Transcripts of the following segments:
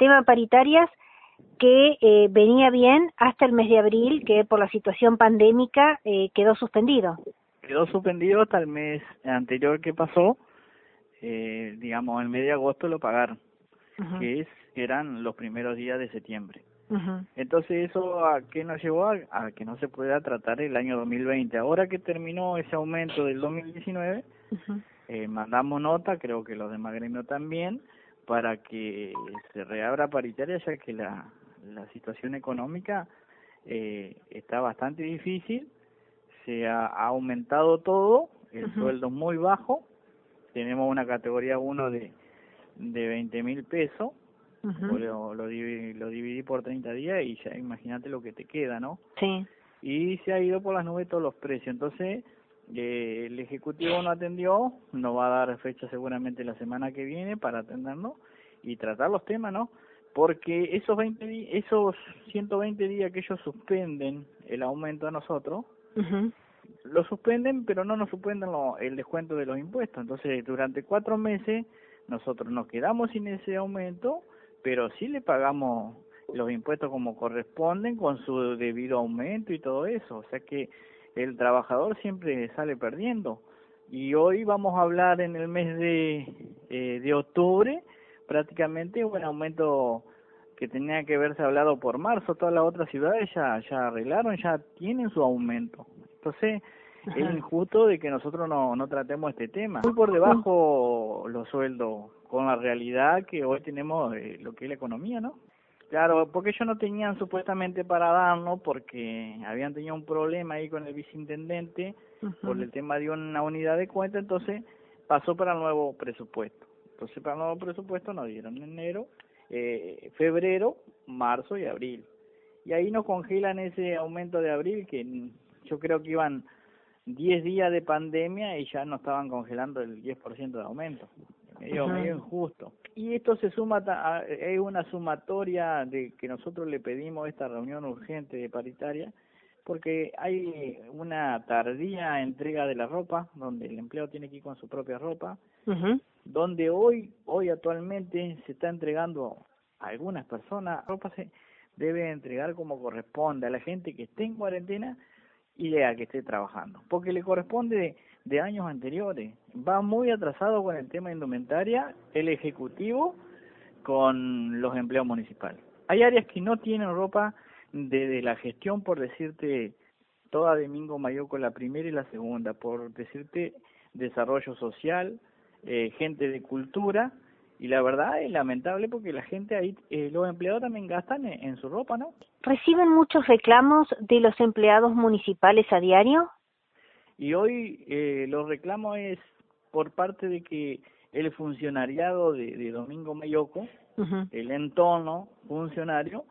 tema paritarias que venía bien hasta el mes de abril, que por la situación pandémica quedó suspendido. Quedó suspendido hasta el mes anterior que pasó, digamos, el mes de agosto lo pagaron, eran los primeros días de septiembre. Entonces eso a qué nos llevó a que no se pueda tratar el año 2020. Ahora que terminó ese aumento del 2019, mandamos nota, creo que los demás gremios también, para que se reabra paritaria, ya que la situación económica está bastante difícil, se ha aumentado todo, el sueldo es muy bajo, tenemos una categoría 1 de 20.000 pesos, lo dividí por 30 días y ya imagínate lo que te queda, ¿no? Sí. Y se ha ido por las nubes todos los precios, entonces el Ejecutivo no atendió, nos va a dar fecha seguramente la semana que viene para atendernos y tratar los temas, ¿no? Porque esos 120 días que ellos suspenden el aumento a nosotros, lo suspenden, pero no nos suspenden el descuento de los impuestos. Entonces, durante 4 meses nosotros nos quedamos sin ese aumento, pero sí le pagamos los impuestos como corresponden, con su debido aumento y todo eso. O sea que el trabajador siempre sale perdiendo. Y hoy vamos a hablar en el mes de octubre, prácticamente un aumento que tenía que haberse hablado por marzo. Todas las otras ciudades ya arreglaron, ya tienen su aumento. Entonces, es injusto de que nosotros no tratemos este tema. Muy por debajo los sueldos con la realidad que hoy tenemos lo que es la economía, ¿no? Claro, porque ellos no tenían supuestamente para darnos, porque habían tenido un problema ahí con el viceintendente por el tema de una unidad de cuenta, entonces pasó para el nuevo presupuesto. Entonces para el nuevo presupuesto nos dieron enero, febrero, marzo y abril. Y ahí nos congelan ese aumento de abril, que yo creo que iban 10 días de pandemia y ya nos estaban congelando el 10% de aumento. Medio injusto. Y esto se suma, es una sumatoria de que nosotros le pedimos esta reunión urgente de paritaria, porque hay una tardía entrega de la ropa, donde el empleado tiene que ir con su propia ropa, donde hoy actualmente se está entregando a algunas personas, ropa se debe entregar como corresponde a la gente que esté en cuarentena y a que esté trabajando, porque le corresponde de años anteriores. Va muy atrasado con el tema de indumentaria el Ejecutivo con los empleados municipales. Hay áreas que no tienen ropa desde la gestión, por decirte, toda Domingo Mayoco, la primera y la segunda, por decirte, desarrollo social, gente de cultura, y la verdad es lamentable porque la gente ahí, los empleados también gastan en su ropa, ¿no? ¿Reciben muchos reclamos de los empleados municipales a diario? Y hoy los reclamos es por parte de que el funcionariado de Domingo Mayoco, el entorno funcionario,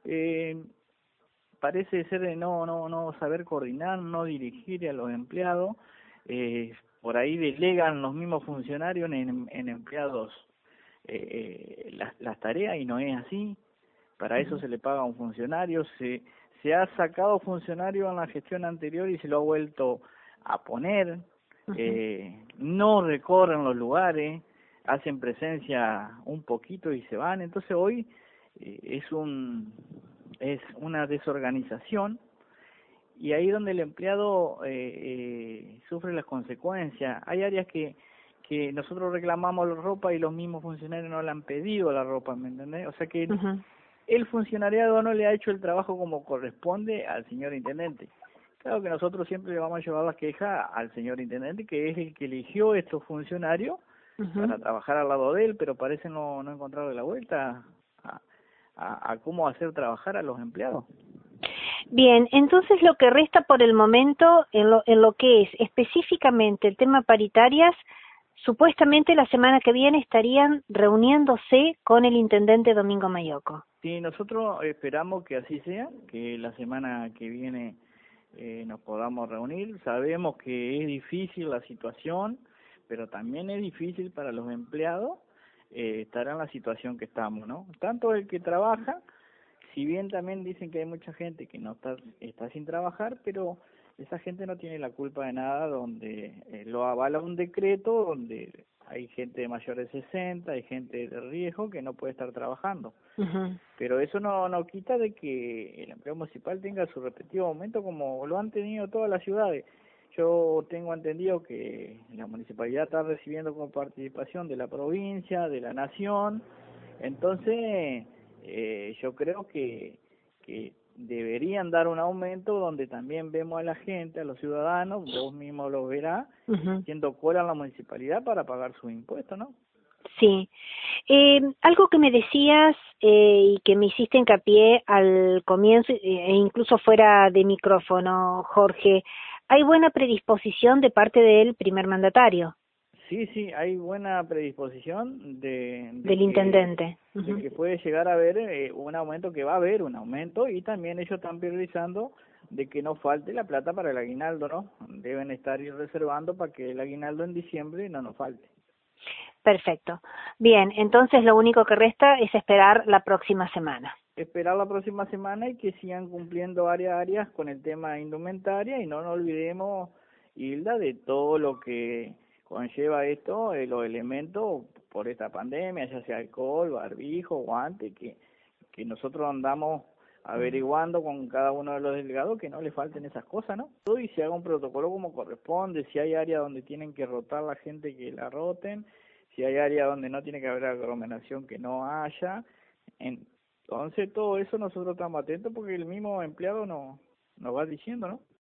parece ser de no saber coordinar, no dirigir a los empleados, por ahí delegan los mismos funcionarios en empleados las tareas, y no es así. Para eso se le paga a un funcionario, se ha sacado funcionario en la gestión anterior y se lo ha vuelto a poner, no recorren los lugares, hacen presencia un poquito y se van. Entonces hoy es una desorganización, y ahí donde el empleado sufre las consecuencias. Hay áreas que nosotros reclamamos la ropa y los mismos funcionarios no le han pedido la ropa, ¿me entendés? O sea que el funcionariado no le ha hecho el trabajo como corresponde al señor intendente. Claro que nosotros siempre le vamos a llevar las quejas al señor intendente, que es el que eligió estos funcionarios para trabajar al lado de él, pero parece no encontrarle la vuelta a cómo hacer trabajar a los empleados. Bien, entonces lo que resta por el momento en lo que es específicamente el tema paritarias, supuestamente la semana que viene estarían reuniéndose con el intendente Domingo Mayoco. Sí, nosotros esperamos que así sea, que la semana que viene nos podamos reunir. Sabemos que es difícil la situación, pero también es difícil para los empleados estar en la situación que estamos, ¿no? Tanto el que trabaja, si bien también dicen que hay mucha gente que no está sin trabajar, pero esa gente no tiene la culpa de nada, donde lo avala un decreto, donde hay gente de mayores de 60, hay gente de riesgo que no puede estar trabajando. Ujú. Pero eso no quita de que el empleo municipal tenga su respectivo aumento como lo han tenido todas las ciudades. Yo tengo entendido que la municipalidad está recibiendo como participación de la provincia, de la nación, entonces yo creo que deberían dar un aumento donde también vemos a la gente, a los ciudadanos, vos mismo lo verás, Ujú. haciendo cola en la municipalidad para pagar sus impuestos, ¿no? Sí. Algo que me decías y que me hiciste hincapié al comienzo e incluso fuera de micrófono, Jorge, hay buena predisposición de parte del primer mandatario, Sí, sí, hay buena predisposición del intendente. de Ujú. que puede llegar a haber un aumento, que va a haber un aumento, y también ellos están priorizando de que no falte la plata para el aguinaldo, ¿no? Deben estar ir reservando para que el aguinaldo en diciembre no nos falte. Perfecto. Bien, entonces lo único que resta es esperar la próxima semana. Esperar la próxima semana y que sigan cumpliendo áreas a áreas con el tema de indumentaria, y no nos olvidemos, Hilda, de todo lo que conlleva esto, los elementos por esta pandemia, ya sea alcohol, barbijo, guante, que nosotros andamos averiguando con cada uno de los delegados que no le falten esas cosas, ¿no? Y se haga un protocolo como corresponde, si hay áreas donde tienen que rotar la gente, que la roten, si hay áreas donde no tiene que haber aglomeración, que no haya. Entonces todo eso nosotros estamos atentos porque el mismo empleado nos va diciendo, ¿no?